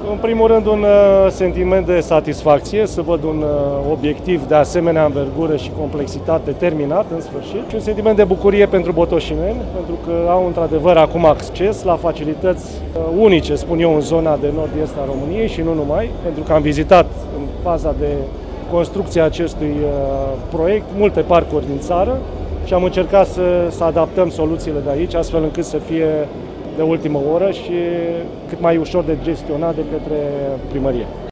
În primul rând, un sentiment de satisfacție, să văd un obiectiv de asemenea învergură și complexitate terminat în sfârșit și un sentiment de bucurie pentru botoșineni, pentru că au într-adevăr acum acces la facilități unice, spun eu, în zona de nord-est a României și nu numai, pentru că am vizitat în faza de construcție a acestui proiect multe parcuri din țară și am încercat să adaptăm soluțiile de aici, astfel încât să fie de ultimă oră și cât mai ușor de gestionat de către primărie.